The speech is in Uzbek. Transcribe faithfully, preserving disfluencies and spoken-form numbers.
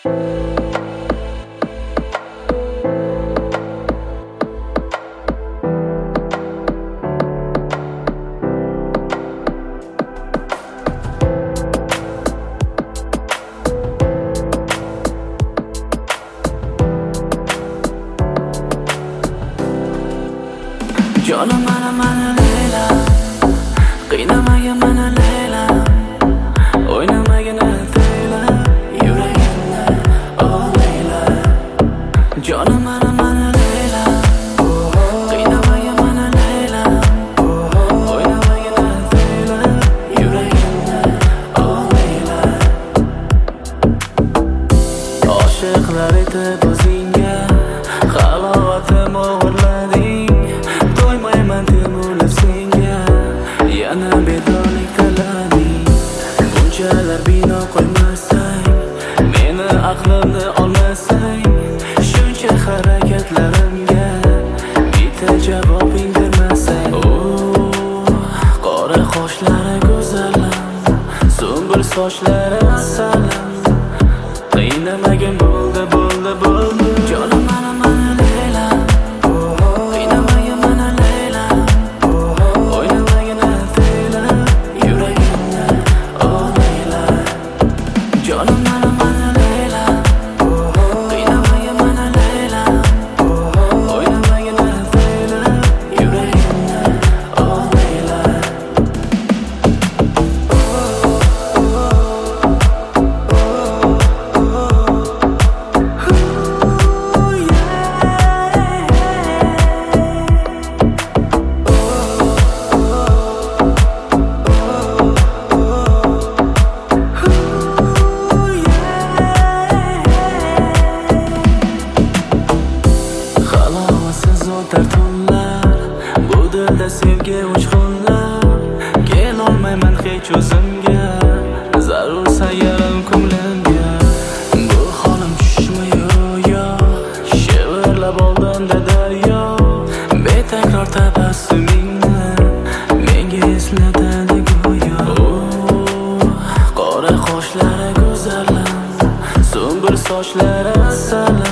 Jonim mana mana Leyla, qiynamagin mana Leyla, o'ynamagin Leyla, yuragimda oh Leyla. Jonim mana mana Leyla, qiynamagin mana Leyla, o'ynamagin Leyla, yuragimda oh Leyla. Oshiqlar etib o'zingga halovatim o'g'irlading, to'ymayman temulib senga, yana bedorlik tilading. Bunchalar bino qo'ymasang, meni aqlimni olmasang, shuncha harakatlarimga bitta javobing bermasang. Oh, qora qoshlari go'zalim, sumbul sochlari asalim, qiynamagin bo'ldi bo'ldi bo'ldi. Jonim mana mana Leyla, qiynamagin mana Leyla, o'ynamagin Leyla, yuragimda oh Leyla. Jonim mana mana Leyla, qiynamagin mana Leyla, o'ynamagin Leyla, yuragimda oh Leyla. Halovasiz o'tar tunlar, bu dilda sevgi uchqunlar, kelolmayman hech o'zimga, zarursan yarim ko'nglimga. Bu holim tushmi yo, shivirlab oldimda daryo, betakror tabassumingni menga eslatadi go'yo. Oh, qora qoshlari go'zalim, sumbul sochlari asalim,